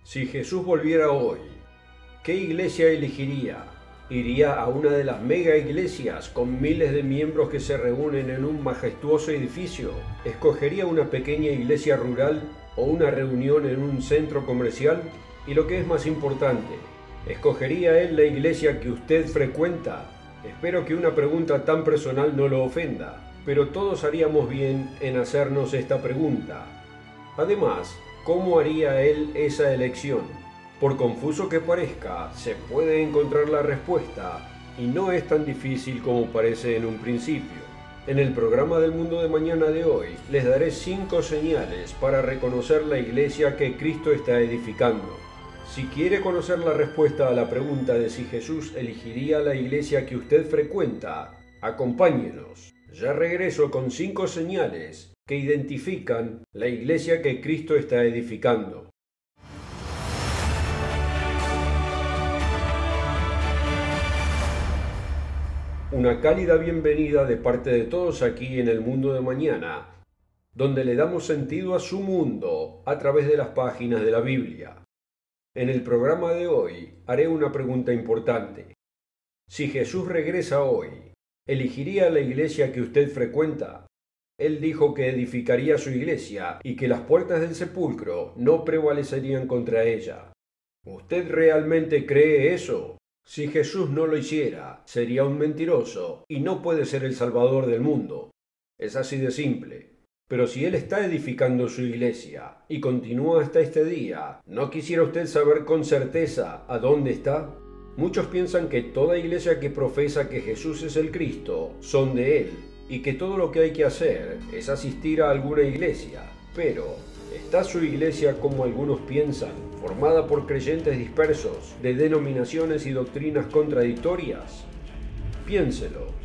Si Jesús volviera hoy, ¿qué iglesia elegiría? ¿Iría a una de las mega iglesias con miles de miembros que se reúnen en un majestuoso edificio? ¿Escogería una pequeña iglesia rural o una reunión en un centro comercial? Y lo que es más importante, ¿escogería él la iglesia que usted frecuenta? Espero que una pregunta tan personal no lo ofenda, pero todos haríamos bien en hacernos esta pregunta. Además, ¿cómo haría él esa elección? Por confuso que parezca, se puede encontrar la respuesta y no es tan difícil como parece en un principio. En el programa del Mundo de Mañana de hoy les daré 5 señales para reconocer la iglesia que Cristo está edificando. Si quiere conocer la respuesta a la pregunta de si Jesús elegiría la iglesia que usted frecuenta, acompáñenos. Ya regreso con 5 señales que identifican la iglesia que Cristo está edificando. Una cálida bienvenida de parte de todos aquí en el Mundo de Mañana, donde le damos sentido a su mundo a través de las páginas de la Biblia. En el programa de hoy haré una pregunta importante. Si Jesús regresa hoy, ¿elegiría la iglesia que usted frecuenta? Él dijo que edificaría su iglesia y que las puertas del sepulcro no prevalecerían contra ella. ¿Usted realmente cree eso? Si Jesús no lo hiciera, sería un mentiroso y no puede ser el Salvador del mundo. Es así de simple. Pero si Él está edificando su iglesia y continúa hasta este día, ¿no quisiera usted saber con certeza a dónde está? Muchos piensan que toda iglesia que profesa que Jesús es el Cristo son de Él y que todo lo que hay que hacer es asistir a alguna iglesia. Pero, ¿está su iglesia como algunos piensan, formada por creyentes dispersos de denominaciones y doctrinas contradictorias? Piénselo.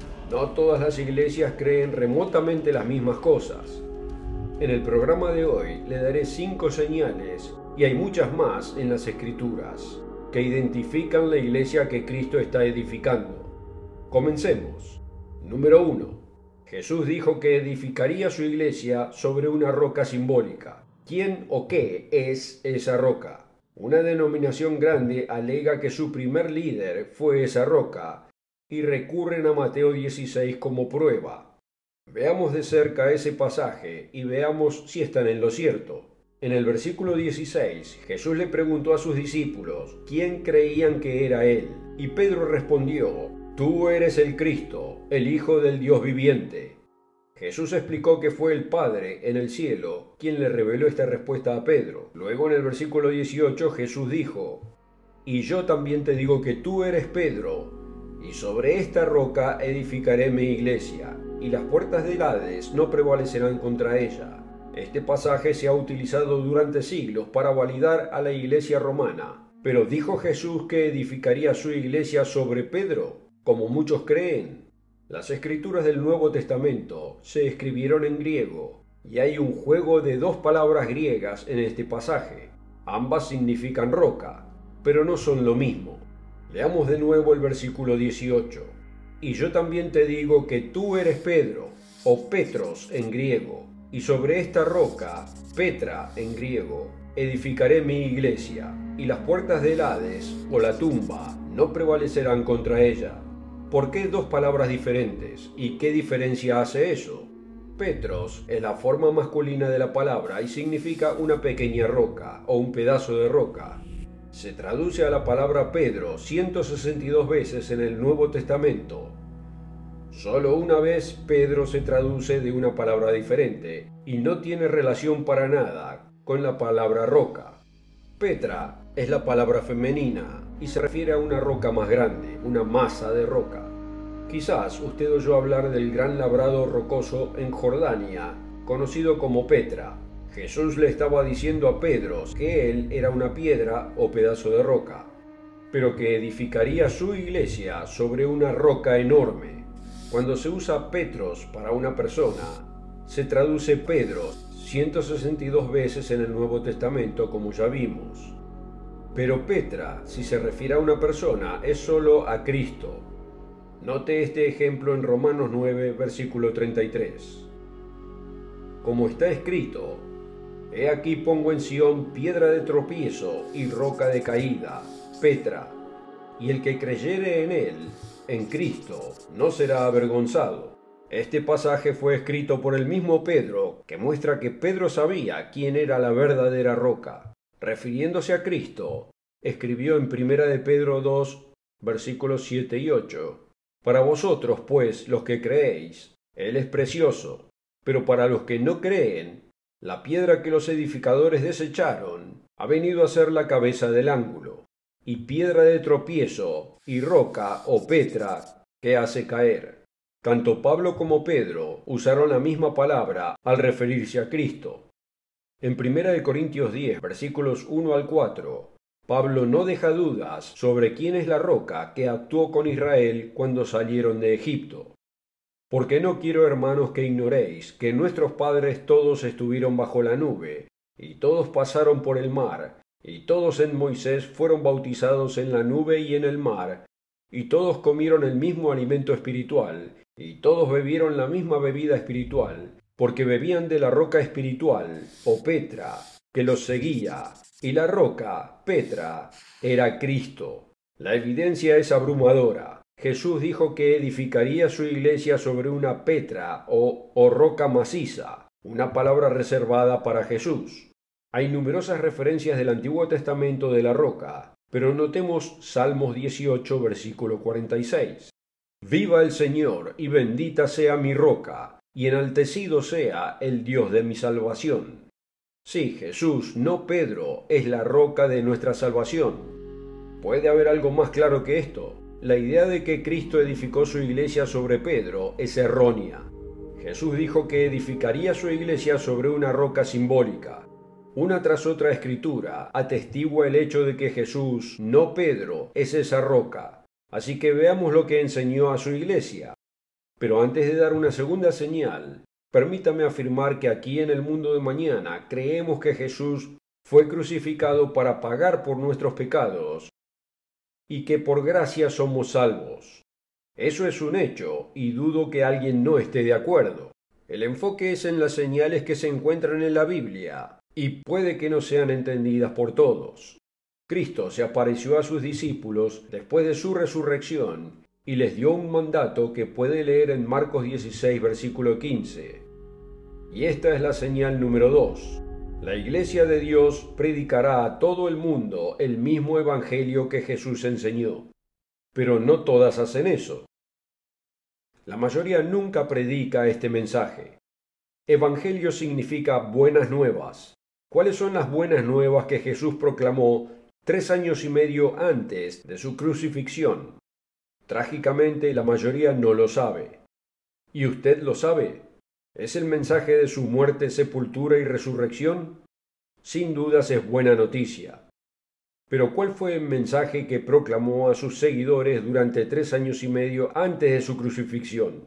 No todas las iglesias creen remotamente las mismas cosas. En el programa de hoy le daré 5 señales, y hay muchas más en las Escrituras, que identifican la iglesia que Cristo está edificando. Comencemos. Número 1. Jesús dijo que edificaría su iglesia sobre una roca simbólica. ¿Quién o qué es esa roca? Una denominación grande alega que su primer líder fue esa roca, y recurren a Mateo 16 como prueba. Veamos de cerca ese pasaje y veamos si están en lo cierto. En el versículo 16, Jesús le preguntó a sus discípulos quién creían que era Él, y Pedro respondió: «Tú eres el Cristo, el Hijo del Dios viviente». Jesús explicó que fue el Padre en el cielo quien le reveló esta respuesta a Pedro. Luego en el versículo 18 Jesús dijo: «Y yo también te digo que tú eres Pedro, y sobre esta roca edificaré mi iglesia, y las puertas del Hades no prevalecerán contra ella». Este pasaje se ha utilizado durante siglos para validar a la iglesia romana. Pero ¿dijo Jesús que edificaría su iglesia sobre Pedro, como muchos creen? Las escrituras del Nuevo Testamento se escribieron en griego, y hay un juego de 2 palabras griegas en este pasaje. Ambas significan roca, pero no son lo mismo. Leamos de nuevo el versículo 18. «Y yo también te digo que tú eres Pedro, o Petros en griego, y sobre esta roca, Petra en griego, edificaré mi iglesia, y las puertas del Hades, o la tumba, no prevalecerán contra ella». ¿Por qué 2 palabras diferentes? ¿Y qué diferencia hace eso? Petros es la forma masculina de la palabra y significa una pequeña roca, o un pedazo de roca. Se traduce a la palabra Pedro 162 veces en el Nuevo Testamento. Solo una vez Pedro se traduce de una palabra diferente y no tiene relación para nada con la palabra roca. Petra es la palabra femenina y se refiere a una roca más grande, una masa de roca. Quizás usted oyó hablar del gran labrado rocoso en Jordania, conocido como Petra. Jesús le estaba diciendo a Pedro que él era una piedra o pedazo de roca, pero que edificaría su iglesia sobre una roca enorme. Cuando se usa Petros para una persona, se traduce Pedro 162 veces en el Nuevo Testamento, como ya vimos. Pero Petra, si se refiere a una persona, es solo a Cristo. Note este ejemplo en Romanos 9, versículo 33. Como está escrito: He aquí pongo en Sión piedra de tropiezo y roca de caída, Petra, y el que creyere en él, en Cristo, no será avergonzado. Este pasaje fue escrito por el mismo Pedro, que muestra que Pedro sabía quién era la verdadera roca. Refiriéndose a Cristo, escribió en 1 de Pedro 2, versículos 7 y 8. Para vosotros, pues, los que creéis, Él es precioso, pero para los que no creen, la piedra que los edificadores desecharon ha venido a ser la cabeza del ángulo, y piedra de tropiezo, y roca o petra que hace caer. Tanto Pablo como Pedro usaron la misma palabra al referirse a Cristo. En 1 de Corintios 10, versículos 1 al 4, Pablo no deja dudas sobre quién es la roca que actuó con Israel cuando salieron de Egipto. Porque no quiero, hermanos, que ignoréis que nuestros padres todos estuvieron bajo la nube, y todos pasaron por el mar, y todos en Moisés fueron bautizados en la nube y en el mar, y todos comieron el mismo alimento espiritual, y todos bebieron la misma bebida espiritual, porque bebían de la roca espiritual, o Petra, que los seguía, y la roca, Petra, era Cristo. La evidencia es abrumadora. Jesús dijo que edificaría su iglesia sobre una petra o roca maciza, una palabra reservada para Jesús. Hay numerosas referencias del Antiguo Testamento de la roca, pero notemos Salmos 18, versículo 46. Viva el Señor y bendita sea mi roca, y enaltecido sea el Dios de mi salvación. Sí, Jesús, no Pedro, es la roca de nuestra salvación. ¿Puede haber algo más claro que esto? La idea de que Cristo edificó su iglesia sobre Pedro es errónea. Jesús dijo que edificaría su iglesia sobre una roca simbólica. Una tras otra escritura atestigua el hecho de que Jesús, no Pedro, es esa roca. Así que veamos lo que enseñó a su iglesia. Pero antes de dar una segunda señal, permítame afirmar que aquí en el mundo de mañana creemos que Jesús fue crucificado para pagar por nuestros pecados y que por gracia somos salvos. Eso es un hecho, y dudo que alguien no esté de acuerdo. El enfoque es en las señales que se encuentran en la Biblia, y puede que no sean entendidas por todos. Cristo se apareció a sus discípulos después de su resurrección, y les dio un mandato que puede leer en Marcos 16, versículo 15. Y esta es la señal número 2. La Iglesia de Dios predicará a todo el mundo el mismo evangelio que Jesús enseñó. Pero no todas hacen eso. La mayoría nunca predica este mensaje. Evangelio significa buenas nuevas. ¿Cuáles son las buenas nuevas que Jesús proclamó 3 años y medio antes de su crucifixión? Trágicamente, la mayoría no lo sabe. ¿Y usted lo sabe? ¿Es el mensaje de su muerte, sepultura y resurrección? Sin dudas es buena noticia. Pero ¿cuál fue el mensaje que proclamó a sus seguidores durante 3 años y medio antes de su crucifixión?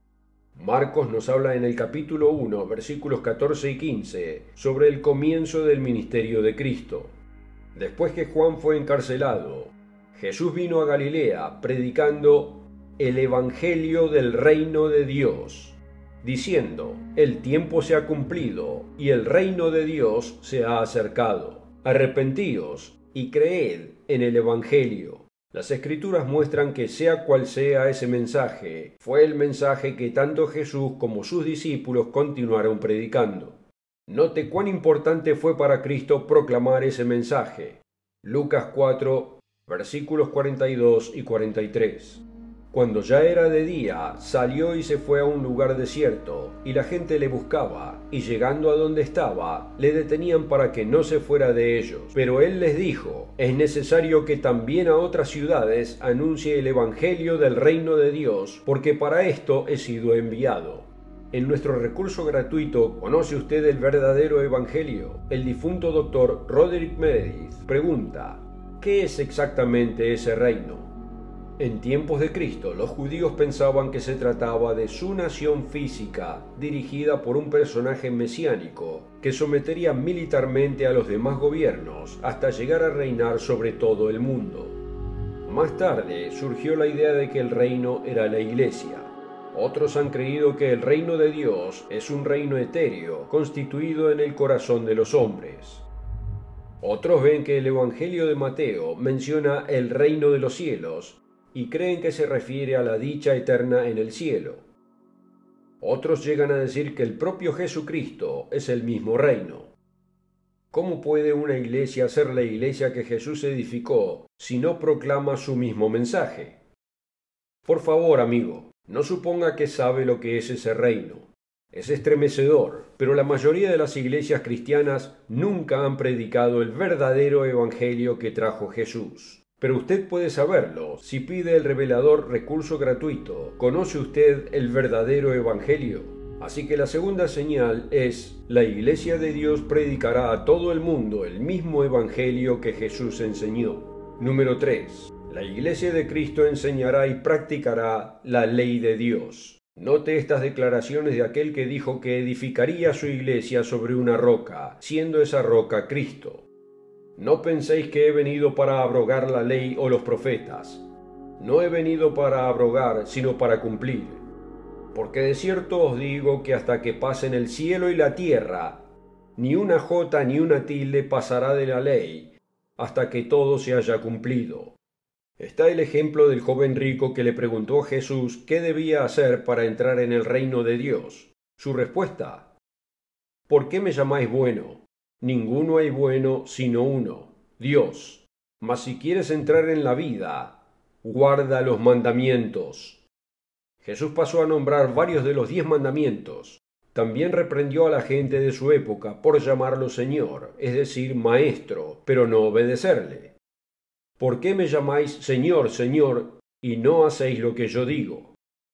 Marcos nos habla en el capítulo 1, versículos 14 y 15, sobre el comienzo del ministerio de Cristo. Después que Juan fue encarcelado, Jesús vino a Galilea predicando el Evangelio del reino de Dios, diciendo: el tiempo se ha cumplido y el reino de Dios se ha acercado. Arrepentíos y creed en el Evangelio. Las Escrituras muestran que sea cual sea ese mensaje, fue el mensaje que tanto Jesús como sus discípulos continuaron predicando. Note cuán importante fue para Cristo proclamar ese mensaje. Lucas 4, versículos 42 y 43. Cuando ya era de día, salió y se fue a un lugar desierto, y la gente le buscaba, y llegando a donde estaba, le detenían para que no se fuera de ellos. Pero él les dijo: es necesario que también a otras ciudades anuncie el Evangelio del reino de Dios, porque para esto he sido enviado. En nuestro recurso gratuito ¿Conoce usted el verdadero Evangelio? El difunto doctor Roderick Meredith pregunta: ¿qué es exactamente ese reino? En tiempos de Cristo, los judíos pensaban que se trataba de su nación física, dirigida por un personaje mesiánico, que sometería militarmente a los demás gobiernos hasta llegar a reinar sobre todo el mundo. Más tarde surgió la idea de que el reino era la Iglesia. Otros han creído que el reino de Dios es un reino etéreo, constituido en el corazón de los hombres. Otros ven que el Evangelio de Mateo menciona el reino de los cielos y creen que se refiere a la dicha eterna en el cielo. Otros llegan a decir que el propio Jesucristo es el mismo reino. ¿Cómo puede una iglesia ser la iglesia que Jesús edificó si no proclama su mismo mensaje? Por favor, amigo, no suponga que sabe lo que es ese reino. Es estremecedor, pero la mayoría de las iglesias cristianas nunca han predicado el verdadero evangelio que trajo Jesús. Pero usted puede saberlo si pide el revelador recurso gratuito. ¿Conoce usted el verdadero evangelio? Así que la segunda señal es: la iglesia de Dios predicará a todo el mundo el mismo evangelio que Jesús enseñó. Número 3. La iglesia de Cristo enseñará y practicará la ley de Dios. Note estas declaraciones de aquel que dijo que edificaría su iglesia sobre una roca, siendo esa roca Cristo. No penséis que he venido para abrogar la ley o los profetas. No he venido para abrogar, sino para cumplir. Porque de cierto os digo que hasta que pasen el cielo y la tierra, ni una jota ni una tilde pasará de la ley, hasta que todo se haya cumplido. Está el ejemplo del joven rico que le preguntó a Jesús qué debía hacer para entrar en el reino de Dios. Su respuesta: ¿por qué me llamáis bueno? Ninguno hay bueno sino uno, Dios. Mas si quieres entrar en la vida, guarda los mandamientos. Jesús pasó a nombrar varios de los 10 mandamientos. También reprendió a la gente de su época por llamarlo Señor, es decir, Maestro, pero no obedecerle. ¿Por qué me llamáis Señor, Señor, y no hacéis lo que yo digo?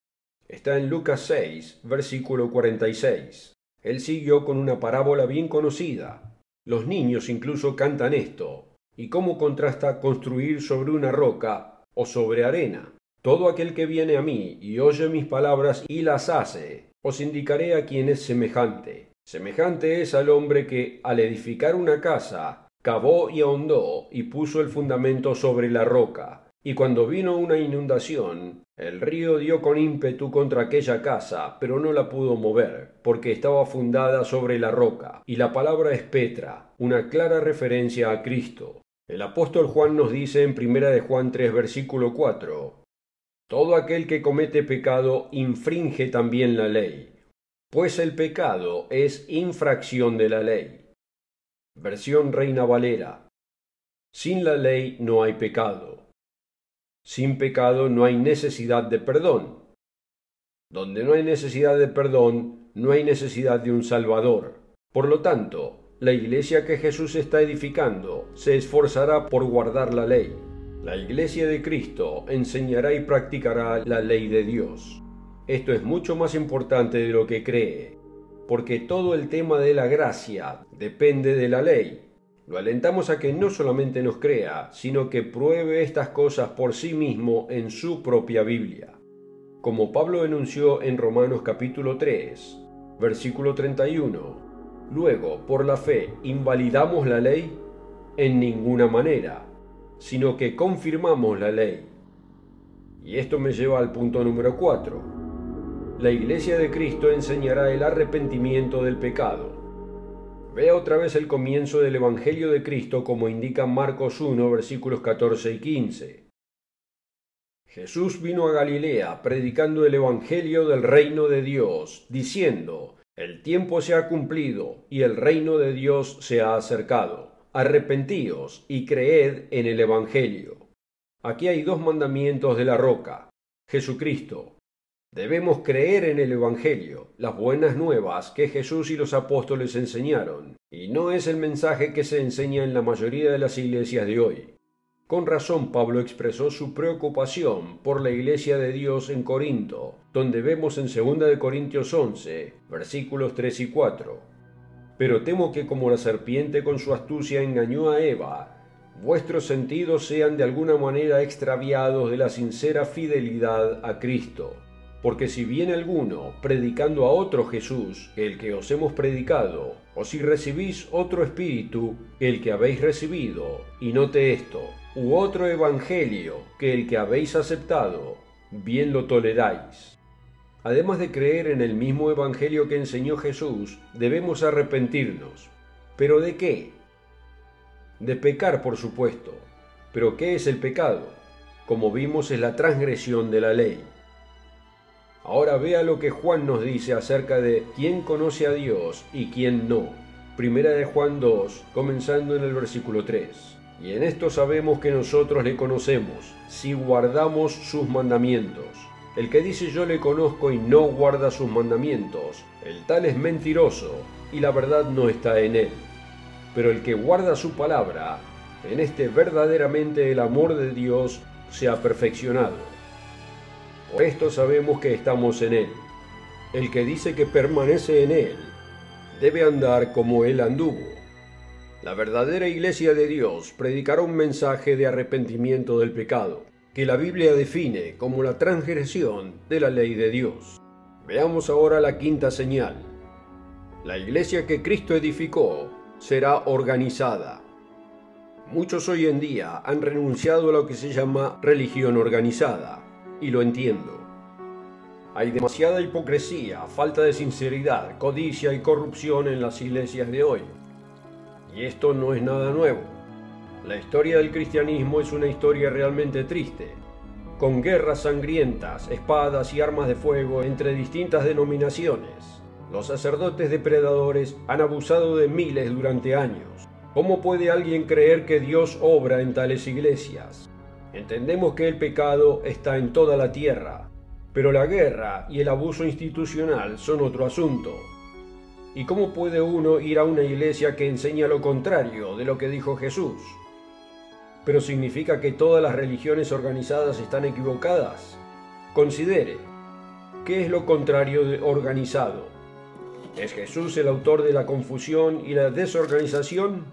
Está en Lucas 6, versículo 46. Él siguió con una parábola bien conocida. Los niños incluso cantan esto. ¿Y cómo contrasta construir sobre una roca o sobre arena? Todo aquel que viene a mí y oye mis palabras y las hace, os indicaré a quién es semejante. Semejante es al hombre que, al edificar una casa, cavó y ahondó y puso el fundamento sobre la roca. Y cuando vino una inundación, el río dio con ímpetu contra aquella casa, pero no la pudo mover, porque estaba fundada sobre la roca. Y la palabra es Petra, una clara referencia a Cristo. El apóstol Juan nos dice en 1 de Juan 3, versículo 4, todo aquel que comete pecado infringe también la ley, pues el pecado es infracción de la ley. Versión Reina Valera. Sin la ley no hay pecado. Sin pecado no hay necesidad de perdón. Donde no hay necesidad de perdón, no hay necesidad de un Salvador. Por lo tanto, la iglesia que Jesús está edificando se esforzará por guardar la ley. La iglesia de Cristo enseñará y practicará la ley de Dios. Esto es mucho más importante de lo que cree, porque todo el tema de la gracia depende de la ley. Lo alentamos a que no solamente nos crea, sino que pruebe estas cosas por sí mismo en su propia Biblia. Como Pablo enunció en Romanos capítulo 3, versículo 31, luego, por la fe, ¿invalidamos la ley? En ninguna manera, sino que confirmamos la ley. Y esto me lleva al punto número 4. La iglesia de Cristo enseñará el arrepentimiento del pecado. Vea otra vez el comienzo del Evangelio de Cristo como indica Marcos 1, versículos 14 y 15. Jesús vino a Galilea predicando el Evangelio del reino de Dios, diciendo: el tiempo se ha cumplido y el reino de Dios se ha acercado. Arrepentíos y creed en el Evangelio. Aquí hay 2 mandamientos de la roca, Jesucristo. Debemos creer en el Evangelio, las buenas nuevas que Jesús y los apóstoles enseñaron, y no es el mensaje que se enseña en la mayoría de las iglesias de hoy. Con razón Pablo expresó su preocupación por la iglesia de Dios en Corinto, donde vemos en 2 de Corintios 11, versículos 3 y 4. Pero temo que como la serpiente con su astucia engañó a Eva, vuestros sentidos sean de alguna manera extraviados de la sincera fidelidad a Cristo. Porque si viene alguno predicando a otro Jesús que el que os hemos predicado, o si recibís otro espíritu que el que habéis recibido, y note esto, u otro evangelio que el que habéis aceptado, bien lo toleráis. Además de creer en el mismo evangelio que enseñó Jesús, debemos arrepentirnos. ¿Pero de qué? De pecar, por supuesto. ¿Pero qué es el pecado? Como vimos, es la transgresión de la ley. Ahora vea lo que Juan nos dice acerca de quién conoce a Dios y quién no. Primera de Juan 2, comenzando en el versículo 3. Y en esto sabemos que nosotros le conocemos, si guardamos sus mandamientos. El que dice yo le conozco y no guarda sus mandamientos, el tal es mentiroso, y la verdad no está en él. Pero el que guarda su palabra, en este verdaderamente el amor de Dios se ha perfeccionado. Por esto sabemos que estamos en él. El que dice que permanece en él, debe andar como él anduvo. La verdadera iglesia de Dios predicará un mensaje de arrepentimiento del pecado, que la Biblia define como la transgresión de la ley de Dios. Veamos ahora la quinta señal. La iglesia que Cristo edificó será organizada. Muchos hoy en día han renunciado a lo que se llama religión organizada, y lo entiendo. Hay demasiada hipocresía, falta de sinceridad, codicia y corrupción en las iglesias de hoy. Y esto no es nada nuevo. La historia del cristianismo es una historia realmente triste, con guerras sangrientas, espadas y armas de fuego entre distintas denominaciones. Los sacerdotes depredadores han abusado de miles durante años. ¿Cómo puede alguien creer que Dios obra en tales iglesias? Entendemos que el pecado está en toda la tierra, pero la guerra y el abuso institucional son otro asunto. ¿Y cómo puede uno ir a una iglesia que enseña lo contrario de lo que dijo Jesús? ¿Pero significa que todas las religiones organizadas están equivocadas? Considere, ¿qué es lo contrario de organizado? ¿Es Jesús el autor de la confusión y la desorganización?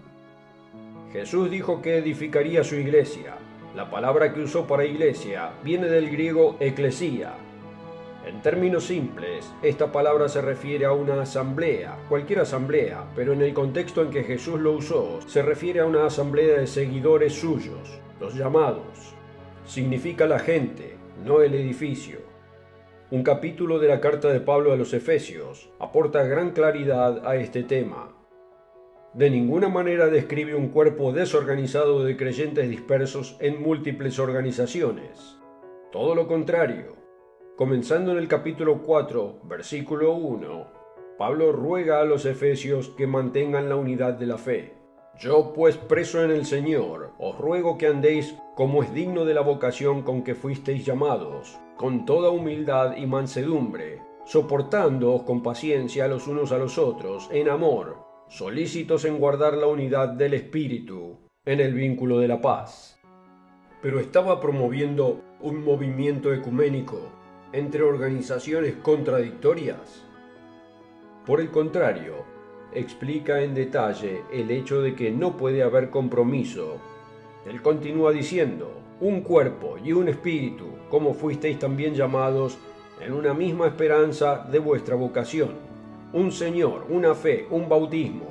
Jesús dijo que edificaría su iglesia. La palabra que usó para iglesia viene del griego eclesía. En términos simples, esta palabra se refiere a una asamblea, cualquier asamblea, pero en el contexto en que Jesús lo usó, se refiere a una asamblea de seguidores suyos, los llamados. Significa la gente, no el edificio. Un capítulo de la carta de Pablo a los Efesios aporta gran claridad a este tema. De ninguna manera describe un cuerpo desorganizado de creyentes dispersos en múltiples organizaciones. Todo lo contrario. Comenzando en el capítulo 4, versículo 1, Pablo ruega a los efesios que mantengan la unidad de la fe. Yo, pues, preso en el Señor, os ruego que andéis como es digno de la vocación con que fuisteis llamados, con toda humildad y mansedumbre, soportándoos con paciencia los unos a los otros, en amor, solícitos en guardar la unidad del Espíritu, en el vínculo de la paz. Pero estaba promoviendo un movimiento ecuménico entre organizaciones contradictorias. Por el contrario, explica en detalle el hecho de que no puede haber compromiso. Él continúa diciendo, un cuerpo y un espíritu, como fuisteis también llamados, en una misma esperanza de vuestra vocación, un Señor, una fe, un bautismo,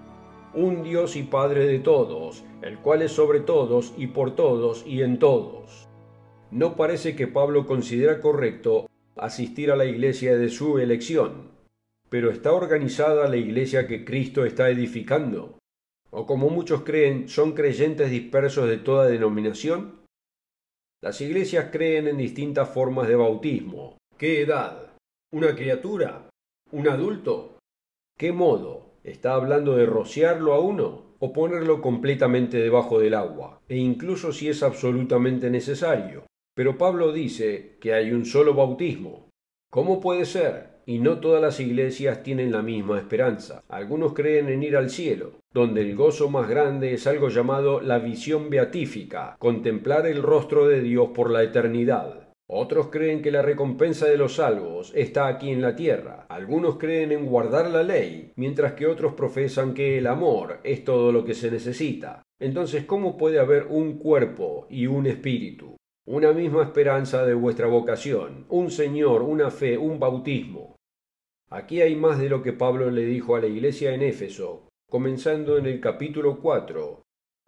un Dios y Padre de todos, el cual es sobre todos y por todos y en todos. No parece que Pablo considera correcto asistir a la iglesia de su elección, pero ¿está organizada la iglesia que Cristo está edificando? ¿O como muchos creen, son creyentes dispersos de toda denominación? Las iglesias creen en distintas formas de bautismo. ¿Qué edad? ¿Una criatura? ¿Un adulto? ¿Qué modo? ¿Está hablando de rociarlo a uno o ponerlo completamente debajo del agua? E incluso si es absolutamente necesario. Pero Pablo dice que hay un solo bautismo. ¿Cómo puede ser? Y no todas las iglesias tienen la misma esperanza. Algunos creen en ir al cielo, donde el gozo más grande es algo llamado la visión beatífica, contemplar el rostro de Dios por la eternidad. Otros creen que la recompensa de los salvos está aquí en la tierra. Algunos creen en guardar la ley, mientras que otros profesan que el amor es todo lo que se necesita. Entonces, ¿cómo puede haber un cuerpo y un espíritu? Una misma esperanza de vuestra vocación, un Señor, una fe, un bautismo. Aquí hay más de lo que Pablo le dijo a la iglesia en Éfeso, comenzando en el capítulo 4.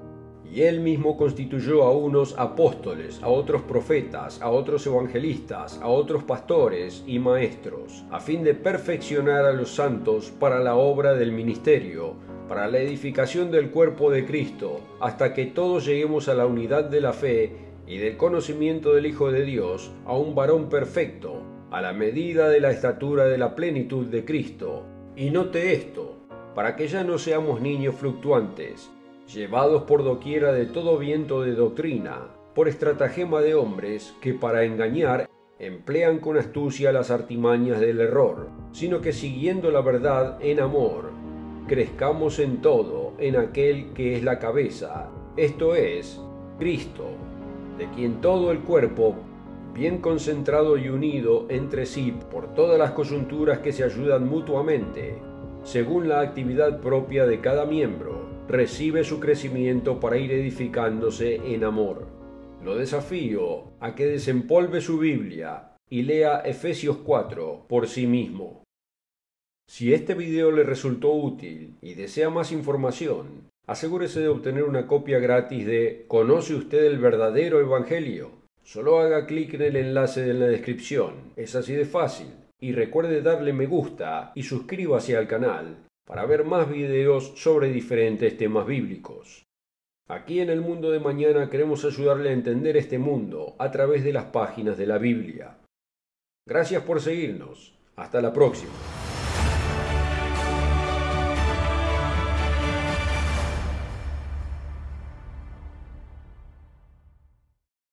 Y él mismo constituyó a unos apóstoles, a otros profetas, a otros evangelistas, a otros pastores y maestros, a fin de perfeccionar a los santos para la obra del ministerio, para la edificación del cuerpo de Cristo, hasta que todos lleguemos a la unidad de la fe y del conocimiento del Hijo de Dios, a un varón perfecto, a la medida de la estatura de la plenitud de Cristo. Y note esto, para que ya no seamos niños fluctuantes, llevados por doquiera de todo viento de doctrina, por estratagema de hombres que para engañar emplean con astucia las artimañas del error, sino que siguiendo la verdad en amor, crezcamos en todo en aquel que es la cabeza, esto es, Cristo, de quien todo el cuerpo, bien concentrado y unido entre sí por todas las coyunturas que se ayudan mutuamente, según la actividad propia de cada miembro, recibe su crecimiento para ir edificándose en amor. Lo desafío a que desempolve su Biblia y lea Efesios 4 por sí mismo. Si este video le resultó útil y desea más información, asegúrese de obtener una copia gratis de ¿Conoce usted el verdadero Evangelio? Solo haga clic en el enlace en la descripción, es así de fácil. Y recuerde darle me gusta y suscríbase al canal para ver más videos sobre diferentes temas bíblicos. Aquí en el Mundo de Mañana queremos ayudarle a entender este mundo a través de las páginas de la Biblia. Gracias por seguirnos. Hasta la próxima.